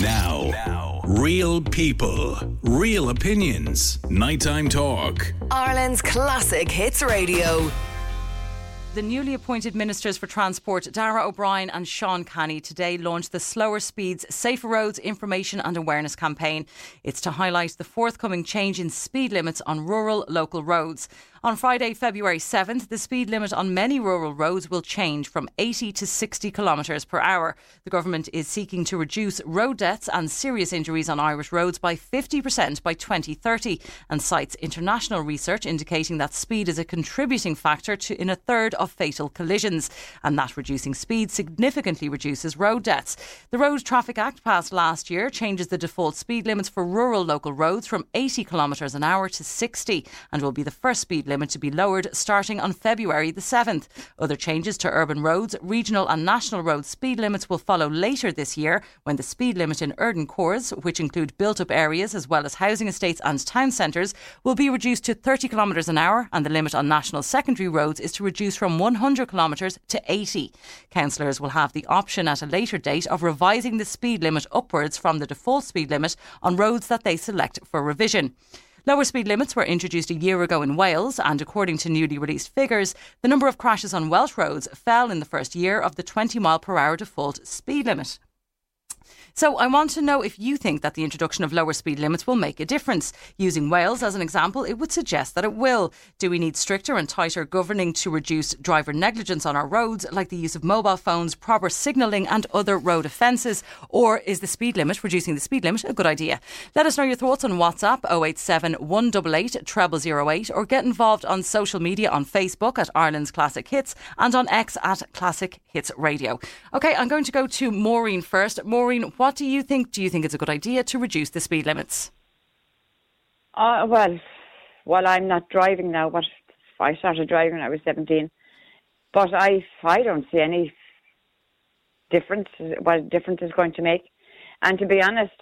Now, real people, real opinions. Nighttime Talk. Ireland's classic hits radio. The newly appointed Ministers for Transport, Darragh O'Brien and Sean Canny, today launched the Slower Speeds, Safer Roads Information and Awareness campaign. It's to highlight the forthcoming change in speed limits on rural local roads. On Friday, February 7th, the speed limit on many rural roads will change from 80 to 60 kilometres per hour. The government is seeking to reduce road deaths and serious injuries on Irish roads by 50% by 2030 and cites international research indicating that speed is a contributing factor in a third of fatal collisions, and that reducing speed significantly reduces road deaths. The Road Traffic Act passed last year changes the default speed limits for rural local roads from 80 kilometres an hour to 60 and will be the first speed limit to be lowered starting on February the 7th. Other changes to urban roads, regional and national road speed limits will follow later this year when the speed limit in urban cores, which include built-up areas as well as housing estates and town centres, will be reduced to 30 kilometres an hour, and the limit on national secondary roads is to reduce from 100 kilometres to 80. Councillors will have the option at a later date of revising the speed limit upwards from the default speed limit on roads that they select for revision. Lower speed limits were introduced a year ago in Wales, and according to newly released figures, the number of crashes on Welsh roads fell in the first year of the 20 mile per hour default speed limit. So I want to know if you think that the introduction of lower speed limits will make a difference. Using Wales as an example, it would suggest that it will. Do we need stricter and tighter governing to reduce driver negligence on our roads, like the use of mobile phones, proper signalling and other road offences? Or is the speed limit, reducing the speed limit, a good idea? Let us know your thoughts on WhatsApp 087 188 0008 or get involved on social media on Facebook at Ireland's Classic Hits and on X at Classic Hits Radio. OK, I'm going to go to Maureen first. Maureen, what do you think? Do you think it's a good idea to reduce the speed limits? Well, I'm not driving now, but I started driving when I was 17. But I don't see any difference, what difference it's going to make. And to be honest,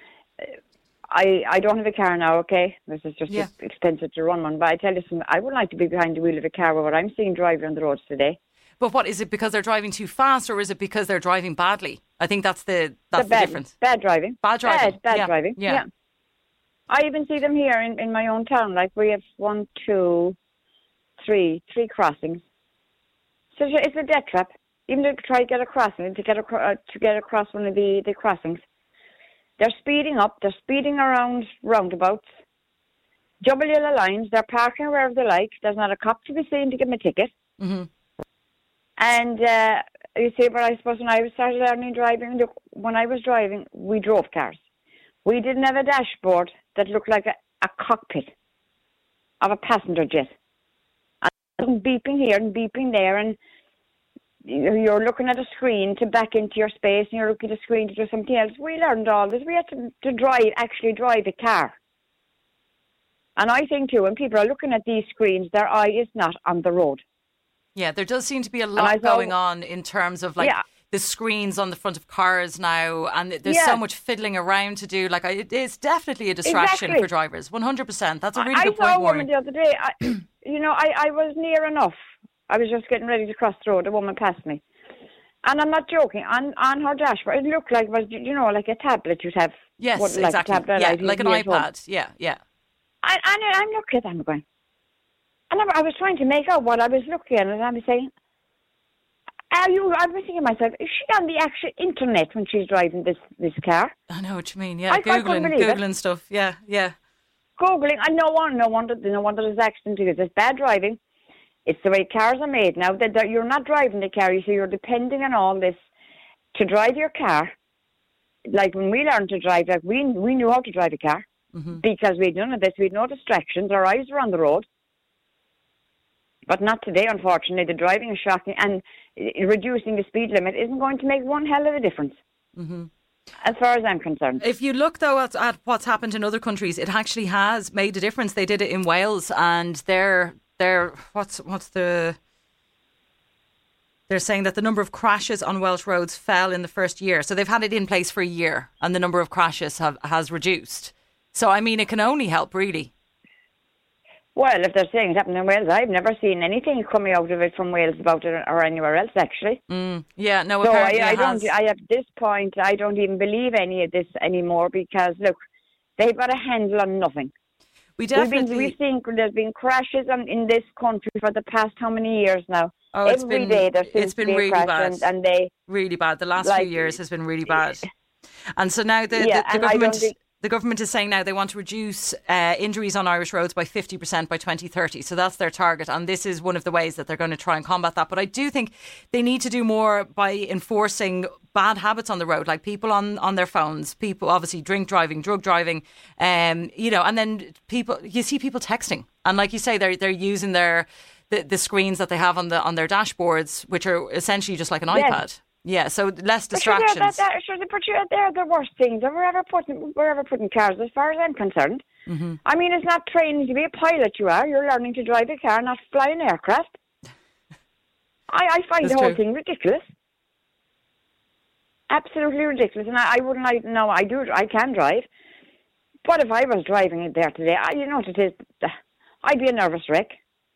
I don't have a car now, okay? This is just expensive to run one. But I tell you something, I would like to be behind the wheel of a car with what I'm seeing driving on the roads today. But what, is it because they're driving too fast or is it because they're driving badly? I think that's the difference. Bad driving. Bad driving. Bad driving. Yeah. I even see them here in my own town. Like we have 1, 2, 3 crossings. So it's a death trap. Even to try to get a crossing, to get across one of the crossings, they're speeding up. They're speeding around roundabouts. Double yellow lines. They're parking wherever they like. There's not a cop to be seen to give them a ticket. Mm-hmm. And you see, but I suppose when I started learning driving, when I was driving, we drove cars. We didn't have a dashboard that looked like a cockpit of a passenger jet. And beeping here and beeping there, and you're looking at a screen to back into your space, and you're looking at a screen to do something else. We learned all this. We had to actually drive a car. And I think too, when people are looking at these screens, their eye is not on the road. Yeah, there does seem to be a lot going on in terms of the screens on the front of cars now, and there's so much fiddling around to do. Like, it is definitely a distraction for drivers. 100%. That's a really good point, I saw a Warren. woman the other day. I was near enough. I was just getting ready to cross the road. A woman passed me, and I'm not joking. On her dashboard, it looked like like a tablet you'd have. Yes, like exactly. A tablet, like an iPad. Yeah. And I'm looking at them going. And I was trying to make out what I was looking at, and I was saying, I was thinking to myself, is she on the actual internet when she's driving this car? I know what you mean, yeah. Googling stuff, yeah. Googling, and no wonder there's accidents, because it's bad driving. It's the way cars are made now. That you're not driving the car, so you're depending on all this to drive your car. Like when we learned to drive, like we knew how to drive a car, because we had none of this. We had no distractions. Our eyes were on the road. But not today, unfortunately. The driving is shocking, and reducing the speed limit isn't going to make one hell of a difference, as far as I'm concerned. If you look, though, at what's happened in other countries, it actually has made a difference. They did it in Wales, and they're saying that the number of crashes on Welsh roads fell in the first year. So they've had it in place for a year, and the number of crashes has reduced. So, I mean, it can only help, really. Well, if they're saying it happened in Wales, I've never seen anything coming out of it from Wales about it or anywhere else, actually. Yeah, no, So apparently I it has. don't. At this point, I don't even believe any of this anymore because look, they've got a handle on nothing. We definitely. We've seen there's been crashes in this country for the past how many years now? Oh, Every day there seems to be a really crash bad. and they Really bad. The last few years has been really bad. And so now the and I don't government. think- The government is saying now they want to reduce injuries on Irish roads by 50% by 2030. So that's their target. And this is one of the ways that they're going to try and combat that. But I do think they need to do more by enforcing bad habits on the road, like people on their phones, people obviously drink driving, drug driving, and then you see people texting. And like you say, they're using the screens that they have on their dashboards, which are essentially just like an iPad. Yeah, so less distractions. They're the worst things we're ever putting cars, as far as I'm concerned. Mm-hmm. I mean, it's not training to be a pilot you're learning to drive a car, not fly an aircraft. I find the whole thing ridiculous. Absolutely ridiculous. And I wouldn't like, no, I can drive. But if I was driving it there today, you know what it is, I'd be a nervous wreck.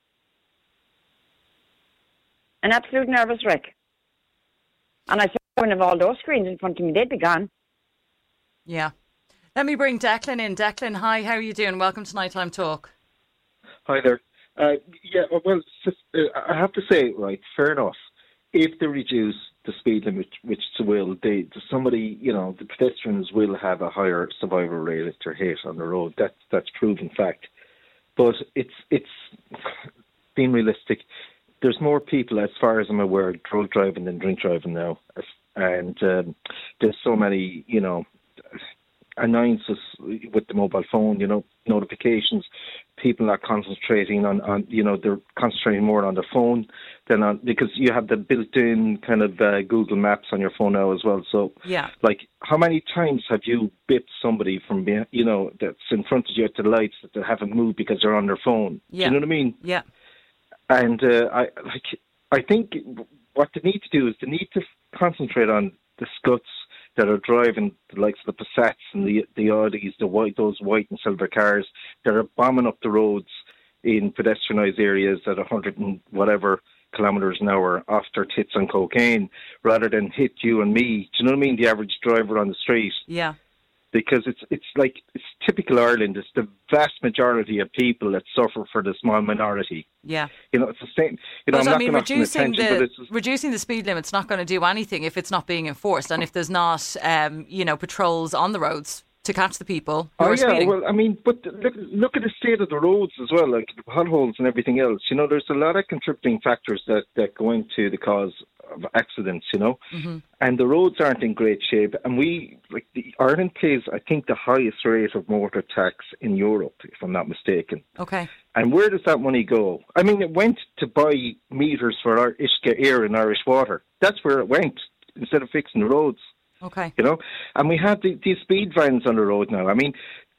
An absolute nervous wreck. And I saw one of all those screens in front of me, they'd be gone. Yeah. Let me bring Declan in. Declan, hi, how are you doing? Welcome to Nighttime Talk. Hi there. Well, I have to say, right, fair enough. If they reduce the speed limit, which they will, the pedestrians will have a higher survival rate if they're hit on the road. That's proven fact. But it's being realistic. There's more people, as far as I'm aware, drug driving than drink driving now. And there's so many, annoyances with the mobile phone, notifications. People are concentrating on they're concentrating more on the phone than on, because you have the built-in kind of Google Maps on your phone now as well. So, yeah, like, how many times have you bipped somebody from, that's in front of you at the lights that they haven't moved because they're on their phone? Yeah. Do you know what I mean? Yeah. And I think what they need to do is they need to concentrate on the scuts that are driving the likes of the Passats and the Audis, those white and silver cars that are bombing up the roads in pedestrianised areas at 100 and whatever kilometres an hour off their tits on cocaine, rather than hit you and me. Do you know what I mean? The average driver on the street. Yeah. Because it's typical Ireland. It's the vast majority of people that suffer for the small minority. Yeah. It's the same. But I mean, reducing the speed limit's not going to do anything if it's not being enforced and if there's not, patrols on the roads to catch the people who are speeding. Well, I mean, but look at the state of the roads as well, like potholes and everything else. There's a lot of contributing factors that go into the cause of accidents, Mm-hmm. And the roads aren't in great shape. And Ireland pays, I think, the highest rate of motor tax in Europe, if I'm not mistaken. Okay. And where does that money go? I mean, it went to buy meters for our Ishka Air and Irish Water. That's where it went, instead of fixing the roads. Okay. And we have these speed vans on the road now. I mean,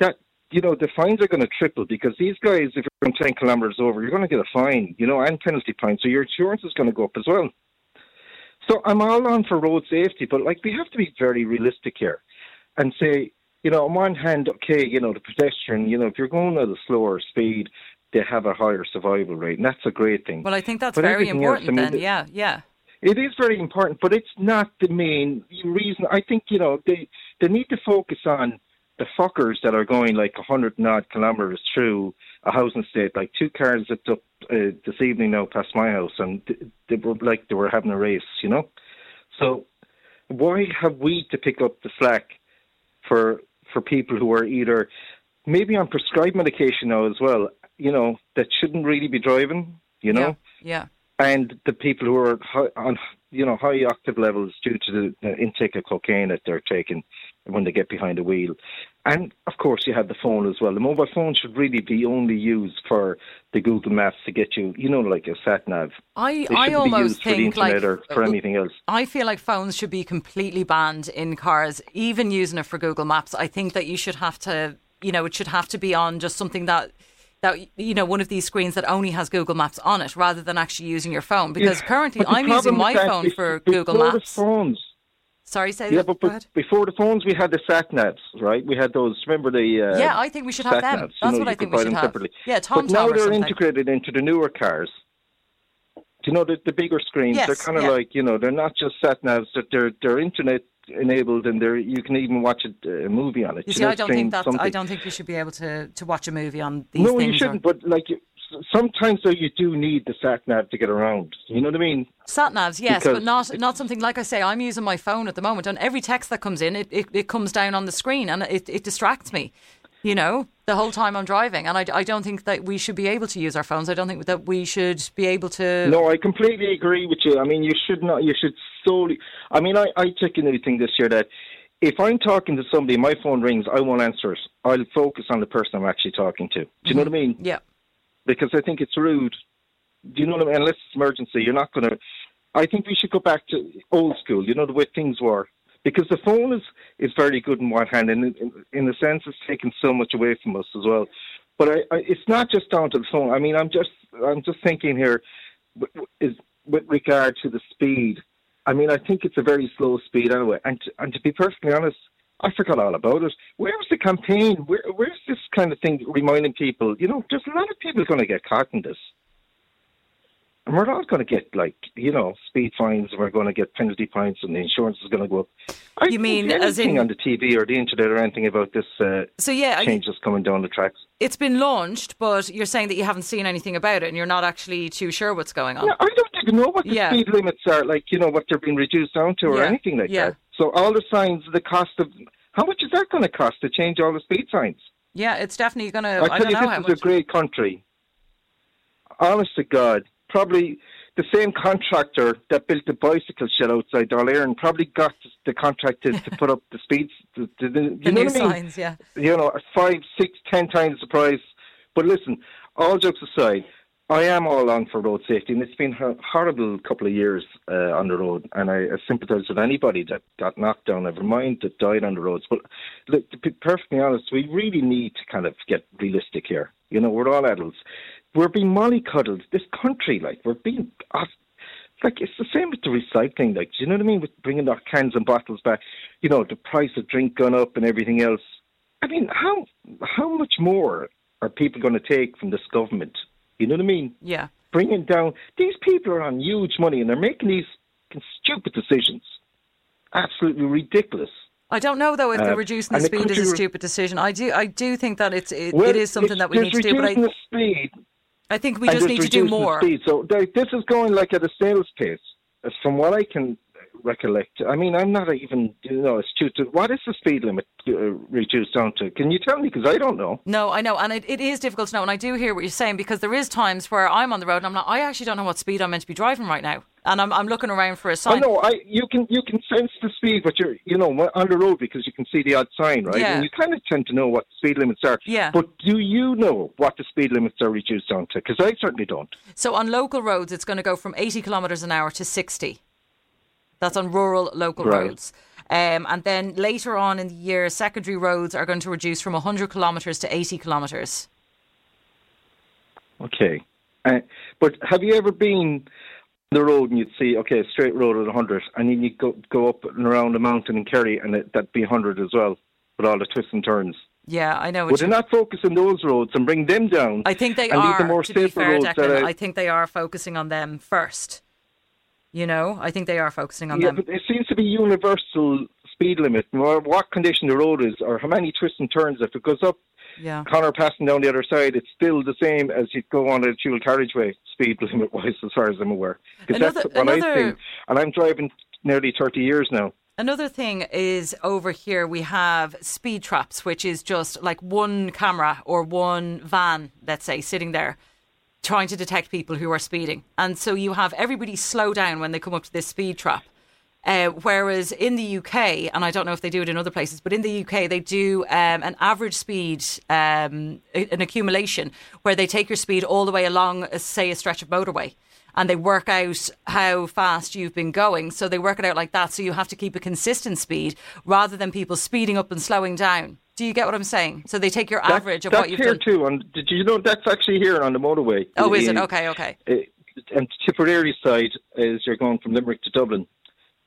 the fines are going to triple because these guys, if you're going 10 kilometres over, you're going to get a fine, and penalty points. So your insurance is going to go up as well. So I'm all on for road safety, but we have to be very realistic here and say, on one hand, okay, the pedestrian, if you're going at a slower speed, they have a higher survival rate, and that's a great thing. Well, I think that's very important then, yeah. It is very important, but it's not the main reason. I think, they need to focus on the fuckers that are going 100 and odd kilometres through a housing estate. Like 2 cars zipped up this evening now past my house, and they were having a race, So why have we to pick up the slack for people who are either maybe on prescribed medication now as well, that shouldn't really be driving, Yeah. And the people who are on high octave levels due to the intake of cocaine that they're taking when they get behind the wheel. And, of course, you have the phone as well. The mobile phone should really be only used for the Google Maps to get you, like a sat-nav. I almost think for the internet or for anything else. I feel like phones should be completely banned in cars, even using it for Google Maps. I think that you should have to, it should have to be on just something that one of these screens that only has Google Maps on it, rather than actually using your phone. Because currently I'm using my phone for Google Maps. Phones. Sorry, say Yeah, that. but Go ahead. before the phones, we had the sat navs, right? We had those. Remember the? Yeah, I think we should have them. sat-navs, That's you what I could think buy we them should have. separately. Yeah, But TomTom now or they're something. integrated into the newer cars. Do you know the bigger screens? Yes, They're kind of yeah. like, they're not just sat navs. They're internet enabled, and you can even watch a movie on it. You see, I don't think stream something. I don't think you should be able to watch a movie on these No, things. you shouldn't. But sometimes though, you do need the sat nav to get around. You know what I mean? Sat navs, yes, Because- but not something like I say. I'm using my phone at the moment, and every text that comes in, it comes down on the screen, and it distracts me. The whole time I'm driving, and I don't think that we should be able to use our phones. I don't think that we should be able to. No, I completely agree with you. I mean, you should not. You should solely. I mean, I took a new thing this year that if I'm talking to somebody, my phone rings, I won't answer it. I'll focus on the person I'm actually talking to. Do you know what I mean? Yeah. Because I think it's rude. Do you know what I mean? Unless it's emergency, you're not going to. I think we should go back to old school. The way things were. Because the phone is very good in one hand, and in a sense, it's taken so much away from us as well. But it's not just down to the phone. I mean, I'm just thinking here, with regard to the speed. I mean, I think it's a very slow speed anyway. And to be perfectly honest, I forgot all about it. Where was the campaign? Where's this kind of thing reminding people? There's a lot of people going to get caught in this. And we're all going to get, speed fines, and we're going to get penalty fines, and the insurance is going to go up. You mean anything as in on the TV or the internet or anything about this changes coming down the tracks? It's been launched, but you're saying that you haven't seen anything about it, and you're not actually too sure what's going on. Yeah, I don't even know what the speed limits are, what they're being reduced down to or anything like that. So all the signs, the cost of... How much is that going to cost to change all the speed signs? Yeah, it's definitely going to... I tell you, this is a great country. Honest to God. Probably the same contractor that built the bicycle shed outside Darlairn probably got the contractors to put up the speeds. You know new what I mean? signs, yeah. 5, 6, 10 times the price. But listen, all jokes aside, I am all on for road safety, and it's been a horrible couple of years on the road, and I sympathise with anybody that got knocked down, never mind that died on the roads. But look, to be perfectly honest, we really need to kind of get realistic here. We're all adults. We're being mollycoddled. This country, we're being... it's the same with the recycling, do you know what I mean? With bringing our cans and bottles back, the price of drink gone up and everything else. I mean, how much more are people going to take from this government? You know what I mean? Yeah. Bringing down... These people are on huge money, and they're making these stupid decisions. Absolutely ridiculous. I don't know though if the reducing the speed is a stupid decision. I do think that it is something that we need to do. But the speed, I think we just need to do more. Speed. So this is going at a snail's pace, as from what I can recollect. I mean, I'm not even astute. What is the speed limit reduced down to? Can you tell me? Because I don't know. No, I know, and it is difficult to know. And I do hear what you're saying, because there is times where I'm on the road and I actually don't know what speed I'm meant to be driving right now. And I'm looking around for a sign. I know. You can sense the speed, but you're on the road because you can see the odd sign, right? Yeah. And you kind of tend to know what the speed limits are. Yeah. But do you know what the speed limits are reduced down to? Because I certainly don't. So on local roads, it's going to go from 80 kilometres an hour to 60. That's on rural local roads. And then later on in the year, secondary roads are going to reduce from 100 kilometres to 80 kilometres. Okay. But have you ever been the road and you'd see, a straight road at 100, and then you go up and around a mountain in Kerry, and that'd be 100 as well, with all the twists and turns. Yeah, I know. Would they not focus on those roads and bring them down? I think they and are, the more to be fair, roads Declan. I think they are focusing on them first. I think they are focusing on them. Yeah, but it seems to be universal speed limit. No matter what condition the road is, or how many twists and turns, if it goes up, Connor passing down the other side, it's still the same as you go on a dual carriageway, speed limit-wise, as far as I'm aware. Because that's what I've seen. And I'm driving nearly 30 years now. Another thing is over here we have speed traps, which is just like one camera or one van, let's say, sitting there trying to detect people who are speeding. And so you have everybody slow down when they come up to this speed trap. Whereas in the UK, and I don't know if they do it in other places, but in the UK they do an average speed, an accumulation, where they take your speed all the way along, say, a stretch of motorway. And they work out how fast you've been going. So they work it out like that. So you have to keep a consistent speed rather than people speeding up and slowing down. Do you get what I'm saying? So they take your average of what you've done. That's here too. And did you know that's actually here on the motorway? Oh, is it? Okay. And Tipperary side, as you're going from Limerick to Dublin,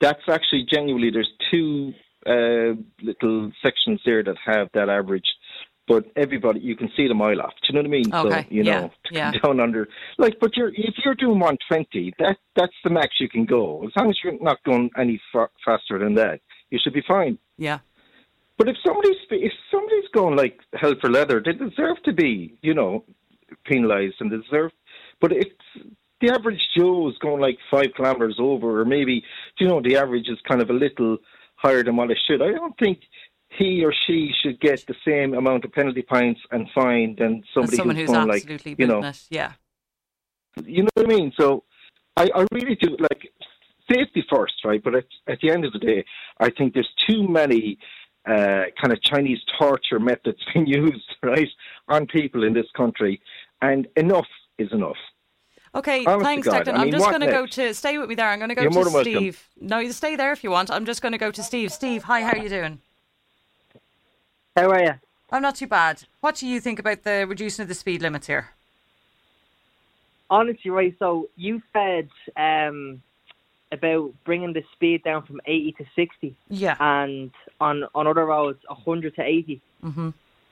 That's actually genuinely, there's two little sections there that have that average, but everybody, you can see the mile off. Do you know what I mean? Okay. So, you know, to come down under, like, but if you're doing 120, that's the max you can go. As long as you're not going any faster than that, you should be fine. Yeah. But if somebody's going like hell for leather, they deserve to be, you know, penalised and deserve. But if the average Joe is going like 5 kilometres over, or maybe, you know, the average is kind of a little higher than what it should, I don't think he or she should get the same amount of penalty points and fine than somebody who's going absolutely like, you know, it. Yeah. You know what I mean? So I really do, like, safety first, right? But at the end of the day, I think there's too many kind of Chinese torture methods being used, right, on people in this country, and enough is enough. Okay, Honest thanks, to God. Declan. I'm just going to go to, stay with me there, I'm going to go to Steve. No, you stay there if you want. I'm just going to go to Steve. Steve, hi, how are you doing? How are you? I'm not too bad. What do you think about the reducing of the speed limits here? Honestly, right, so you said about bringing the speed down from 80 to 60. Yeah. And on other roads, 100 to 80. Mm-hmm.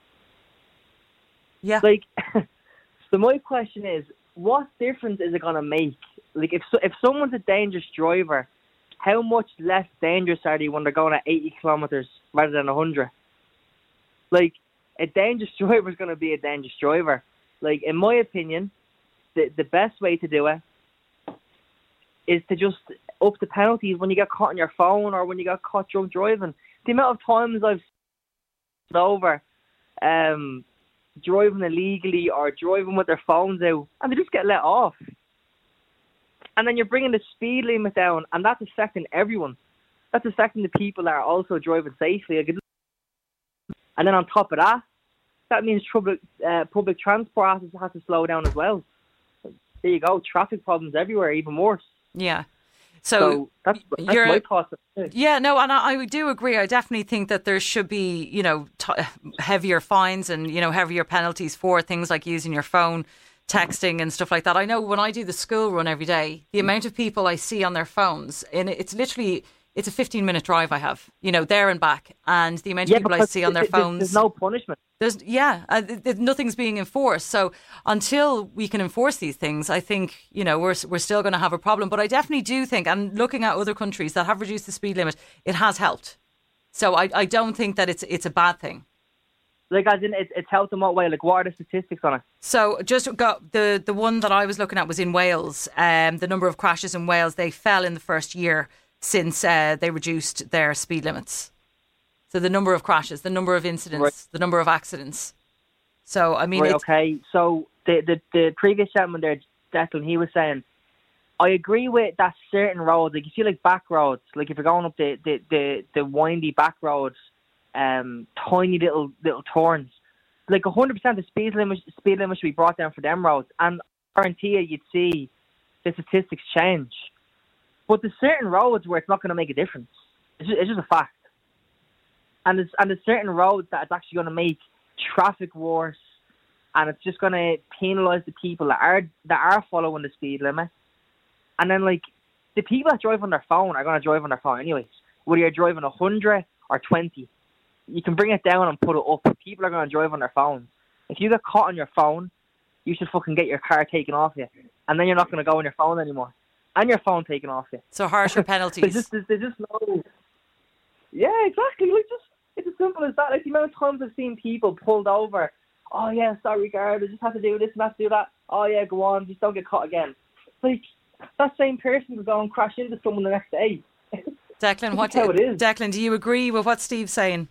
Yeah. Like, so my question is, what difference is it going to make? Like, if someone's a dangerous driver, how much less dangerous are they when they're going at 80 kilometres rather than 100? Like, a dangerous driver is going to be a dangerous driver. Like, in my opinion, the best way to do it is to just up the penalties when you get caught on your phone or when you got caught drunk driving. The amount of times I've over driving illegally or driving with their phones out, and they just get let off. And then you're bringing the speed limit down, and that's affecting everyone. That's affecting the people that are also driving safely. And then on top of that, that means public transport has to slow down as well. There you go, traffic problems everywhere, even worse. Yeah. So that's my thoughts. Yeah, no, and I do agree. I definitely think that there should be, you know, heavier fines and, you know, heavier penalties for things like using your phone, texting and stuff like that. I know when I do the school run every day, the amount of people I see on their phones, and it's literally, it's a 15-minute drive I have, you know, there and back. And the amount of people I see on their phones. There's no punishment. Nothing's being enforced. So until we can enforce these things, I think, you know, we're still going to have a problem. But I definitely do think, and looking at other countries that have reduced the speed limit, it has helped. So I don't think that it's a bad thing. Like, as in, it's helped in what way? Like, what are the statistics on it? So just got the one that I was looking at was in Wales. The number of crashes in Wales, they fell in the first year since they reduced their speed limits. So the number of crashes, the number of incidents, right, the number of accidents. So, I mean... Right, okay. So the previous gentleman there, Declan, he was saying, I agree with that certain roads, like you see like back roads, like if you're going up the windy back roads, tiny little turns, like 100% the speed limit should be brought down for them roads. And I guarantee you'd see the statistics change. But there's certain roads where it's not going to make a difference. It's just a fact. And there's certain roads that it's actually going to make traffic worse, and it's just going to penalise the people that are following the speed limit. And then, like, the people that drive on their phone are going to drive on their phone anyways. Whether you're driving 100 or 20, you can bring it down and put it up. People are going to drive on their phones. If you get caught on your phone, you should fucking get your car taken off you, and then you're not going to go on your phone anymore, and your phone taken off you. So harsher penalties. There's just no. Yeah, exactly. Like, just it's as simple as that. Like, the amount of times I've seen people pulled over. Oh yeah, sorry, guard, I just have to do this and have to do that. Oh yeah, go on, just don't get caught again. Like, that same person will go and crash into someone the next day. Declan, Declan, do you agree with what Steve's saying?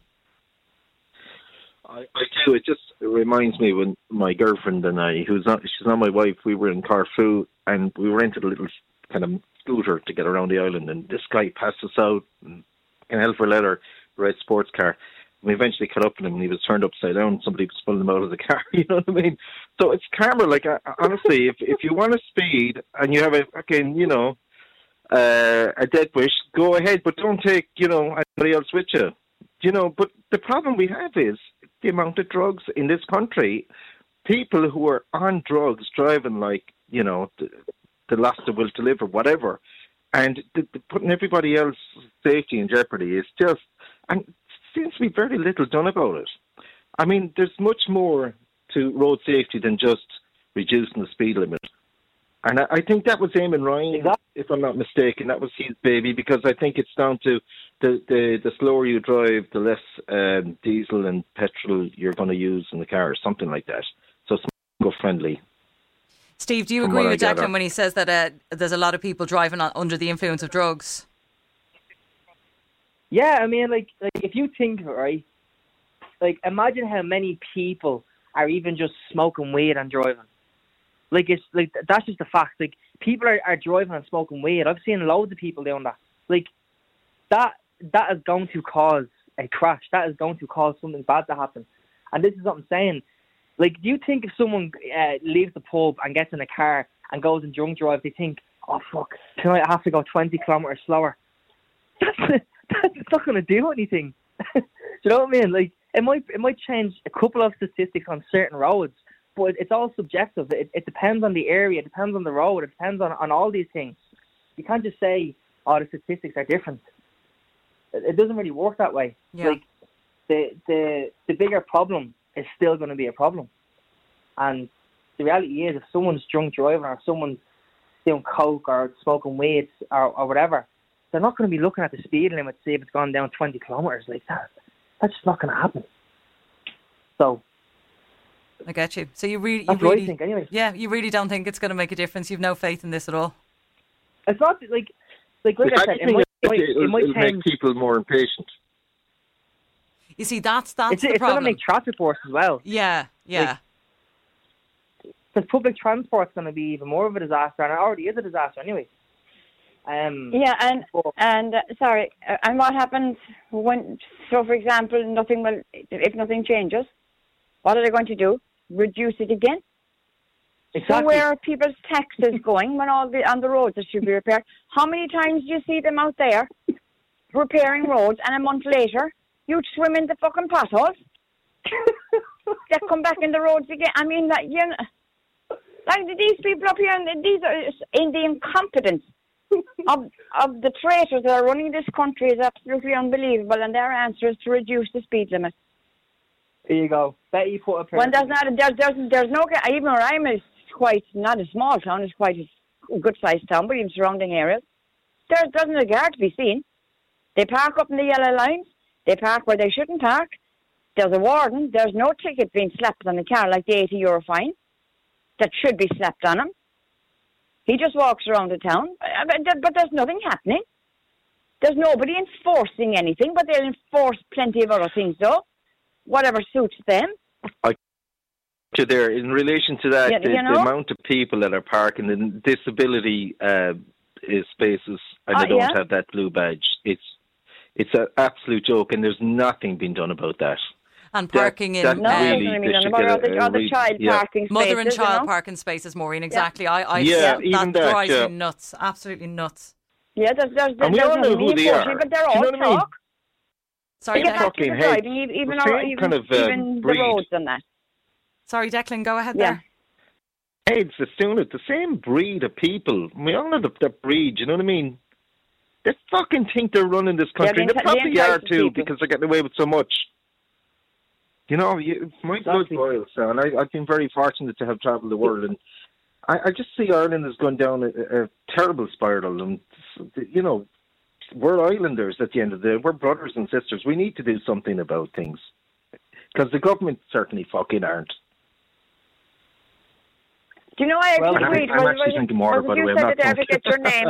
I do. It just reminds me when my girlfriend and I, she's not my wife, we were in Corfu and we rented a little kind of scooter to get around the island, and this guy passed us out in hell for leather, red sports car. We eventually caught up with him and he was turned upside down. Somebody was pulling him out of the car. You know what I mean? So it's karma. Like, honestly, if you want to speed and you have a fucking, you know, a dead wish, go ahead, but don't take, you know, anybody else with you. You know, but the problem we have is the amount of drugs in this country. People who are on drugs driving like, you know, the last that will deliver, whatever. And putting everybody else's safety in jeopardy is just, and seems to be very little done about it. I mean, there's much more to road safety than just reducing the speed limit. And I think that was Eamon Ryan, if I'm not mistaken. That was his baby, because I think it's down to the slower you drive, the less diesel and petrol you're going to use in the car, or something like that. So it's more friendly. Steve, do you agree with Declan when he says that there's a lot of people driving under the influence of drugs? Yeah, I mean, like if you think of it, right, like imagine how many people are even just smoking weed and driving. Like, it's like that's just a fact. Like, people are driving and smoking weed. I've seen loads of people doing that. Like, that is going to cause a crash. That is going to cause something bad to happen. And this is what I'm saying. Like, do you think if someone leaves the pub and gets in a car and goes and drunk drive, they think, oh fuck, tonight I have to go 20 kilometres slower? That's not going to do anything. Do you know what I mean? Like, it might change a couple of statistics on certain roads, but it's all subjective. It depends on the area, it depends on the road, it depends on all these things. You can't just say, oh, the statistics are different. It doesn't really work that way. Yeah. Like, the bigger problem is still going to be a problem. And the reality is, if someone's drunk driving or someone's doing coke or smoking weed or whatever, they're not going to be looking at the speed limit to see if it's gone down 20 kilometres like that. That's just not going to happen. So I get you. So you really think anyway. Yeah, you really don't think it's going to make a difference. You've no faith in this at all. It's not like I said, it might make people more impatient. You see, that's the it's problem. It's going to make traffic worse as well. Yeah. Because public transport's going to be even more of a disaster, and it already is a disaster anyway. And what happens when? So, for example, if nothing changes, what are they going to do? Reduce it again? Exactly. So where are people's taxes going when on the roads that should be repaired? How many times do you see them out there repairing roads, and a month later you swim in the fucking potholes? They come back in the roads again. I mean, like these people up here, and these are in the incompetence of the traitors that are running this country is absolutely unbelievable, and their answer is to reduce the speed limit. There you go. Bet you put a well, there's no, even where I'm, is quite not a small town, it's quite a good sized town, but even surrounding areas, there doesn't a guard to be seen. They park up in the yellow lines, they park where they shouldn't park, there's a warden, there's no ticket being slapped on the car like the €80 fine that should be slapped on him. He just walks around the town, but there's nothing happening. There's nobody enforcing anything, but they'll enforce plenty of other things, though. Whatever suits them. There, in relation to that, the amount of people that are parking in disability spaces and they don't have that blue badge, it's an absolute joke, and there's nothing being done about that. And parking in parking spaces. Mother and child parking spaces, Maureen, exactly. Yeah. That drives me nuts. Absolutely nuts. Yeah, there's and we all know who they are. But they're all talk. Sorry, Declan. Even the roads and that. Sorry, Declan, go ahead there. Heads is doing it. The same breed of people. We all know that breed, you know what I mean? They fucking think they're running this country. They probably are too, because they're getting away with so much. You know, my blood boils down. I've been very fortunate to have travelled the world, and I just see Ireland has gone down a terrible spiral. And, you know, we're islanders at the end of the day. We're brothers and sisters. We need to do something about things. Because the government certainly fucking aren't. Do you know, I agreed. I'm actually drinking water, by the way. I'm not I forget your name.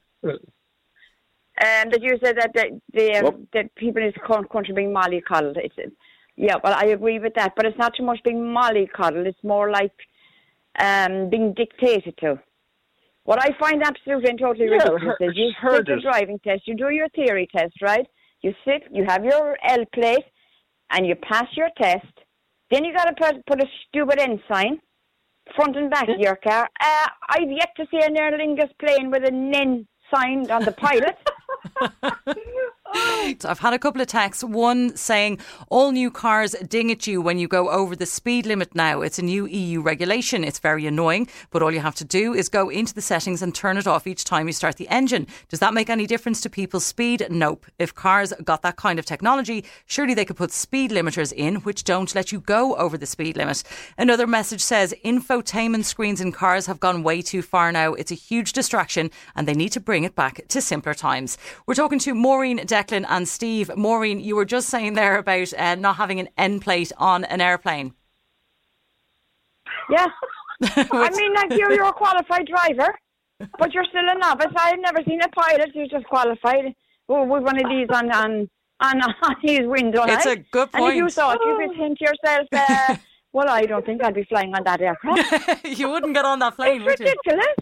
That you said that that people in this country being mollycoddled. Yeah, well, I agree with that, but it's not too much being mollycoddled. It's more like being dictated to. What I find absolutely and totally ridiculous is you take your driving test, you do your theory test, right? You sit, you have your L plate, and you pass your test. Then you got to put a stupid N sign front and back of your car. I've yet to see an Aer Lingus plane with an N sign on the pilot. I've had a couple of texts. One saying all new cars ding at you when you go over the speed limit now. It's a new EU regulation. It's very annoying, but all you have to do is go into the settings and turn it off each time you start the engine. Does that make any difference to people's speed? Nope. If cars got that kind of technology, surely they could put speed limiters in which don't let you go over the speed limit. Another message says infotainment screens in cars have gone way too far now. It's a huge distraction and they need to bring it back to simpler times. We're talking to Maureen, Declan and Steve. Maureen, you were just saying there about not having an end plate on an airplane. Yeah. I mean, like you're a qualified driver, but you're still a novice. I've never seen a pilot who's just qualified. Oh, with one of these on his window. It's a good point. And if you saw it, you could think to yourself, well, I don't think I'd be flying on that aircraft. You wouldn't get on that plane, would you? It's ridiculous.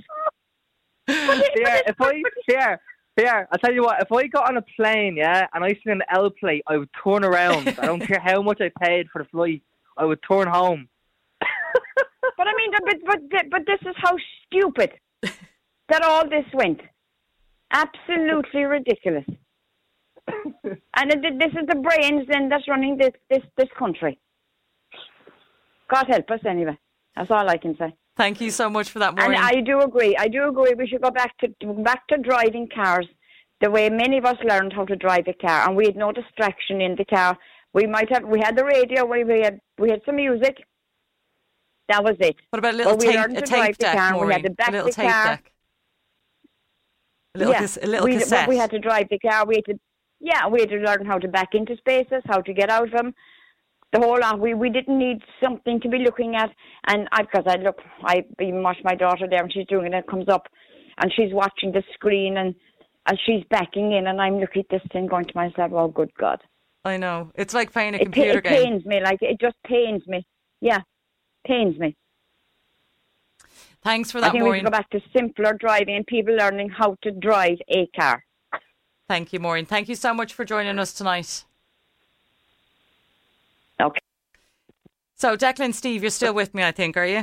I'll tell you what, if I got on a plane, and I seen an L plate, I would turn around. I don't care how much I paid for the flight. I would turn home. But I mean, but this is how stupid that all this went. Absolutely ridiculous. And this is the brains then that's running this country. God help us anyway. That's all I can say. Thank you so much for that, Maureen. And I do agree. We should go back to driving cars the way many of us learned how to drive a car, and we had no distraction in the car. We had the radio. We had some music. That was it. What about a little tape deck, Maureen? We had the back a little of the tape car. deck. A little cassette. We had to drive the car. We had to learn how to back into spaces, how to get out of them. The whole lot. We didn't need something to be looking at. And I even watch my daughter there, and she's doing it, and it comes up, and she's watching the screen, and she's backing in, and I'm looking at this thing going to myself, oh, good God. I know. It's like playing a computer game. It pains me. It just pains me. Yeah, pains me. Thanks for that, I think Maureen. we should go back to simpler driving and people learning how to drive a car. Thank you, Maureen. Thank you so much for joining us tonight. Okay. So, Declan, Steve, you're still with me, I think, are you?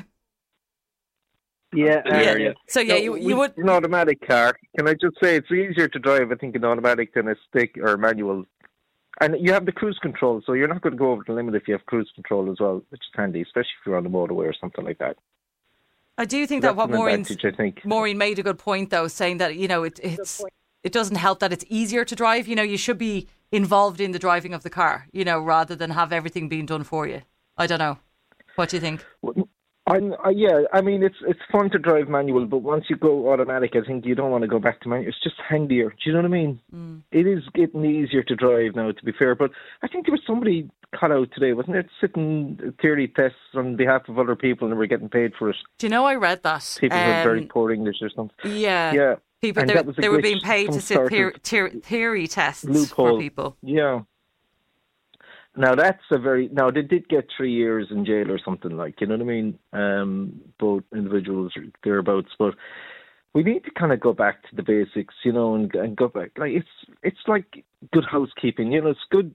Yeah. So, you would... An automatic car. Can I just say it's easier to drive, I think, an automatic than a stick or manual. And you have the cruise control, so you're not going to go over the limit if you have cruise control as well, which is handy, especially if you're on the motorway or something like that. I do think so that what Maureen made a good point, though, saying that, it doesn't help that it's easier to drive. You should be involved in the driving of the car, rather than have everything being done for you. I don't know. What do you think? I mean, it's fun to drive manual, but once you go automatic, I think you don't want to go back to manual. It's just handier. Do you know what I mean? Mm. It is getting easier to drive now, to be fair. But I think there was somebody cut out today, wasn't it? Sitting theory tests on behalf of other people and were getting paid for it. Do you know, I read that. People who had very poor English or something. Yeah. People, they were being paid to sit theory tests loophole for people. Yeah. Now they did get 3 years in jail or something, like, you know what I mean? Both individuals thereabouts, but we need to kind of go back to the basics, and go back. Like it's like good housekeeping, it's good.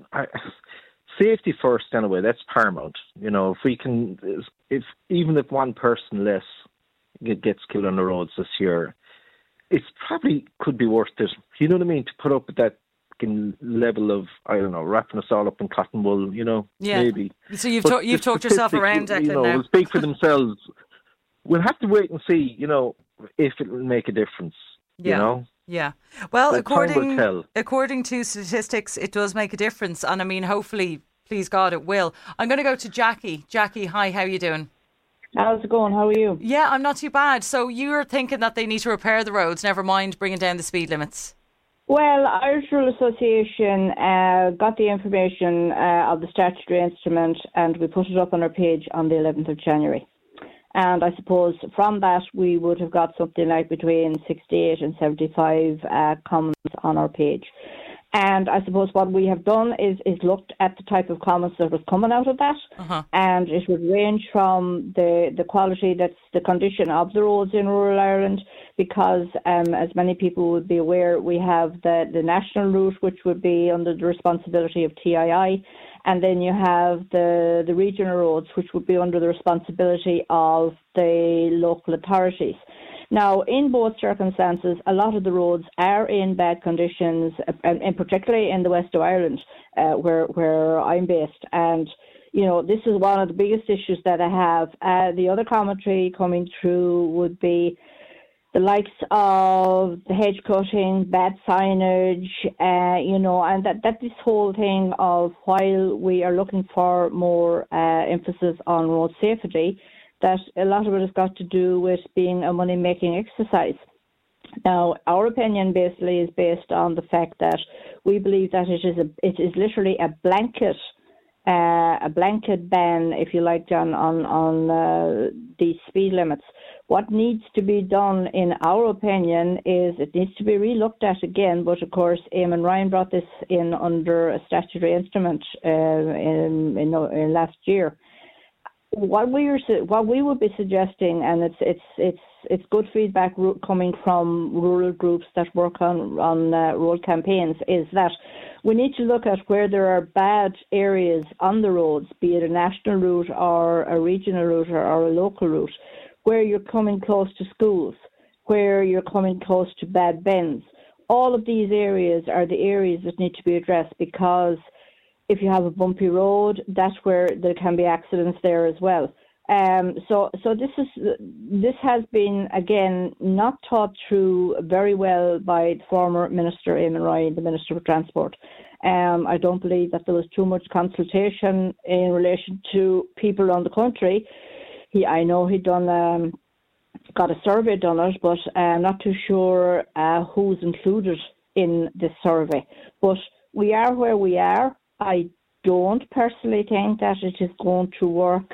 Safety first, anyway. That's paramount. If we can, even if one person less gets killed on the roads this year, it's probably could be worth it. You know what I mean? To put up with that level of, I don't know, wrapping us all up in cotton wool, maybe. So you've talked yourself around, Declan, now. Will speak for themselves. We'll have to wait and see, if it will make a difference, Yeah. Well, according to statistics, it does make a difference. And I mean, hopefully, please God, it will. I'm going to go to Jackie. Jackie, hi, how are you doing? How's it going? How are you? Yeah, I'm not too bad. So you're thinking that they need to repair the roads, never mind bringing down the speed limits? Well, Irish Rule Association got the information of the statutory instrument, and we put it up on our page on the 11th of January. And I suppose from that we would have got something like between 68 and 75 comments on our page. And I suppose what we have done is looked at the type of comments that was coming out of that. And it would range from the quality, that's the condition of the roads in rural Ireland, because as many people would be aware, we have the national route, which would be under the responsibility of TII. And then you have the regional roads, which would be under the responsibility of the local authorities. Now, in both circumstances, a lot of the roads are in bad conditions, and particularly in the west of Ireland, where I'm based. And, this is one of the biggest issues that I have. The other commentary coming through would be the likes of the hedge cutting, bad signage, and that this whole thing of, while we are looking for more emphasis on road safety, that a lot of it has got to do with being a money-making exercise. Now, our opinion basically is based on the fact that we believe that it is literally a blanket ban, if you like, John, on these speed limits. What needs to be done, in our opinion, is it needs to be re-looked at again. But of course, Eamon Ryan brought this in under a statutory instrument in last year. What we would be suggesting, and it's good feedback coming from rural groups that work on road campaigns, is that we need to look at where there are bad areas on the roads, be it a national route or a regional route or a local route, where you're coming close to schools, where you're coming close to bad bends. All of these areas are the areas that need to be addressed, because if you have a bumpy road, that's where there can be accidents there as well. So this has been, again, not thought through very well by the former Minister Eamon Ryan, the Minister for Transport. I don't believe that there was too much consultation in relation to people around the country. I know he'd got a survey done it, but I'm not too sure who's included in this survey. But we are where we are. I don't personally think that it is going to work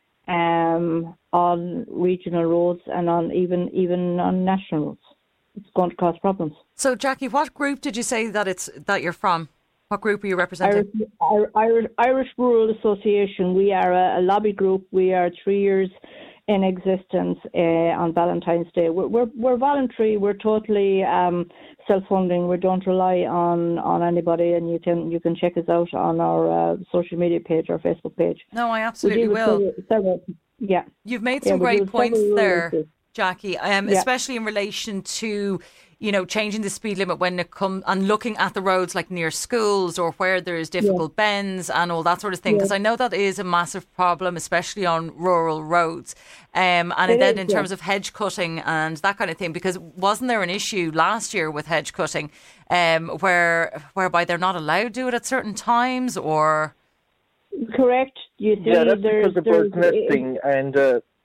on regional roads and on even on national roads. It's going to cause problems. So, Jackie, what group did you say that you're from? What group are you representing? Irish Rural Association. We are a lobby group. We are 3 years in existence on Valentine's Day. We're voluntary. We're totally self-funding. We don't rely on anybody, and you can check us out on our social media page, our Facebook page. No, I absolutely will. Yeah, you've made some great points there, Jackie, especially in relation to changing the speed limit when it comes and looking at the roads like near schools or where there's difficult bends and all that sort of thing. Because I know that is a massive problem, especially on rural roads. And then in terms of hedge cutting and that kind of thing, because wasn't there an issue last year with hedge cutting whereby they're not allowed to do it at certain times or? Correct. You see, that's because of birds nesting, and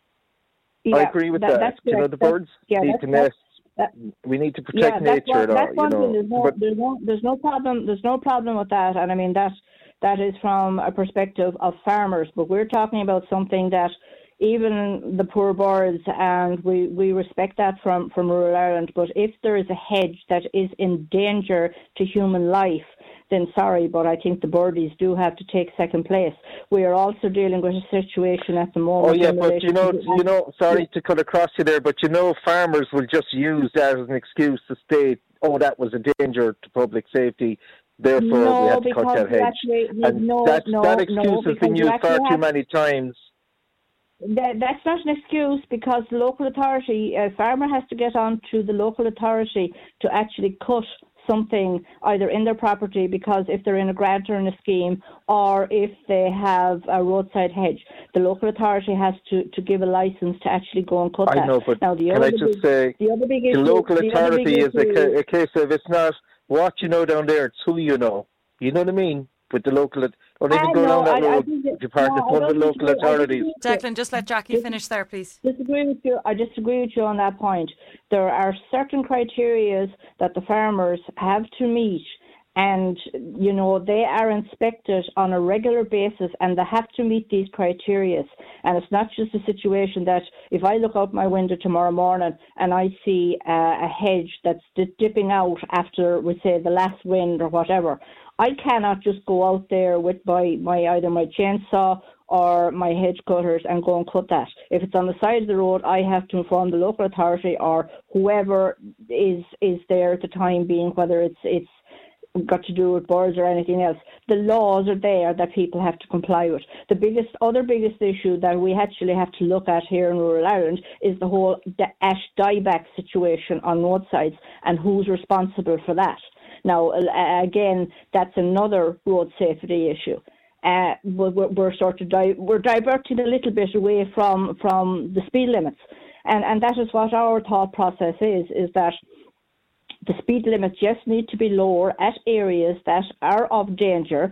I agree with that. The birds need to nest. We need to protect nature. There's no problem. There's no problem with that, and I mean that is from a perspective of farmers. But we're talking about something that even the poor birds, and we respect that from rural Ireland. But if there is a hedge that is in danger to human life, then sorry, but I think the birdies do have to take second place. We are also dealing with a situation at the moment. Oh yeah, but sorry to cut across you there, but farmers will just use that as an excuse to state, that was a danger to public safety, therefore we had to cut that hedge. That excuse has been used far too many times. That's not an excuse, because the local authority, a farmer has to get on to the local authority to actually cut something either in their property, because if they're in a grant or in a scheme, or if they have a roadside hedge, the local authority has to give a license to actually go and cut that. I know, but can I just say, the local authority is a case of, it's not what you know down there, it's who you know. You know what I mean? With the local, or even go down that road, you partner with local authorities. Declan, just let Jackie finish there, please. I disagree with you on that point. There are certain criteria that the farmers have to meet, and they are inspected on a regular basis, and they have to meet these criteria. And it's not just a situation that if I look out my window tomorrow morning and I see a hedge that's dipping out after, we say, the last wind or whatever, I cannot just go out there with either my chainsaw or my hedge cutters and go and cut that. If it's on the side of the road, I have to inform the local authority or whoever is there at the time being, whether it's got to do with birds or anything else. The laws are there that people have to comply with. The biggest issue that we actually have to look at here in rural Ireland is the whole ash dieback situation on roadsides and who's responsible for that. Now, again, that's another road safety issue. We're diverting a little bit away from the speed limits, and that is what our thought process is that the speed limits just need to be lower at areas that are of danger.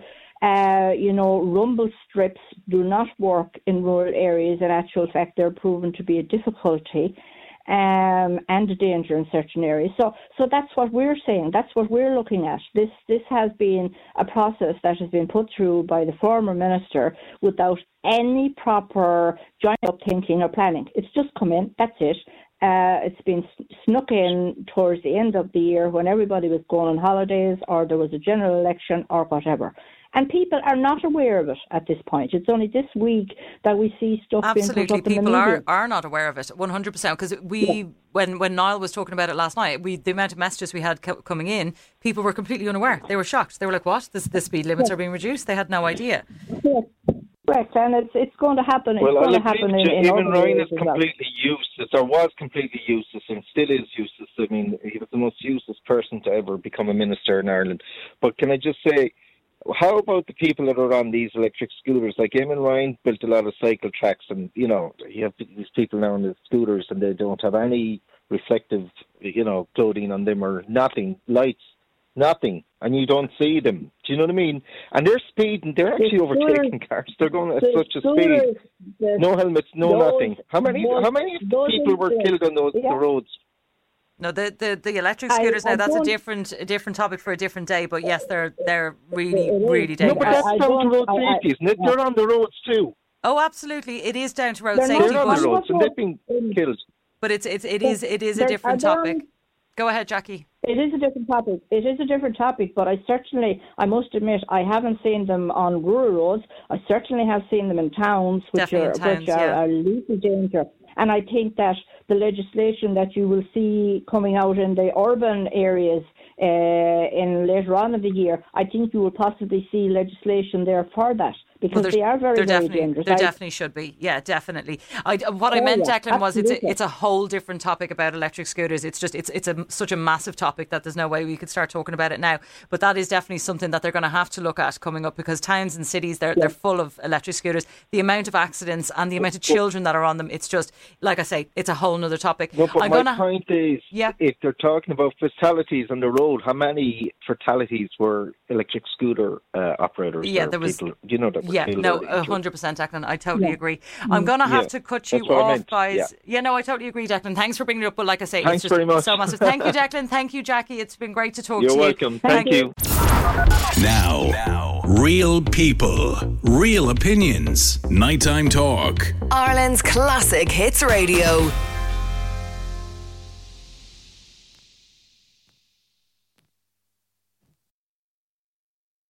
Rumble strips do not work in rural areas. In actual fact, they're proven to be a difficulty and a danger in certain areas. So that's what we're saying. That's what we're looking at. This has been a process that has been put through by the former minister without any proper joined-up thinking or planning. It's just come in. That's it. It's been snuck in towards the end of the year when everybody was going on holidays or there was a general election or whatever. And people are not aware of it at this point. It's only this week that we see stuff being put up in the media. Absolutely, people are not aware of it, 100%. Because when Niall was talking about it last night, the amount of messages we had coming in, people were completely unaware. They were shocked. They were like, what? The speed limits are being reduced? They had no idea. Yeah. Correct, and it's going to happen. Well, it's going to happen in Eamon Ryan is completely useless, or was completely useless, and still is useless. I mean, he was the most useless person to ever become a minister in Ireland. But can I just say, how about the people that are on these electric scooters? Like Eamon Ryan built a lot of cycle tracks, and you have these people now on the scooters, and they don't have any reflective, clothing on them or nothing, lights. Nothing, and you don't see them. Do you know what I mean? And they're speeding. They're actually overtaking cars. They're going at such a speed. No helmets, nothing. How many people were killed on the roads? No, the electric scooters that's a different topic for a different day. But yes, they're really dangerous. No, but that's down to road safety, isn't it? They're on the roads too. Oh, absolutely, it is down to road safety. They're on the roads and they've been killed. But it is a different topic. Go ahead, Jackie. It is a different topic. But I must admit, I haven't seen them on rural roads. I certainly have seen them in towns, which are a lethal danger. And I think that the legislation that you will see coming out in the urban areas in later on in the year, I think you will possibly see legislation there for that. Because they are very dangerous. There definitely should be. Yeah, definitely. What I meant, Declan, was it's a whole different topic about electric scooters. It's just it's such a massive topic that there's no way we could start talking about it now. But that is definitely something that they're going to have to look at coming up, because towns and cities, they're full of electric scooters. The amount of accidents and the amount of children that are on them, it's just, like I say, it's a whole other topic. No, but my point is, if they're talking about fatalities on the road, how many fatalities were electric scooter operators? Yeah, there was. People, you know that. Yeah, no, 100%, Declan. I totally agree. I'm going to have to cut you off, guys. Yeah, no, I totally agree, Declan. Thanks for bringing it up. But like I say, thanks it's just very much. So massive. Thank you, Declan. Thank you, Jackie. It's been great to talk to you. You're welcome. Thank you. Now, real people, real opinions. Nighttime Talk. Ireland's classic hits radio.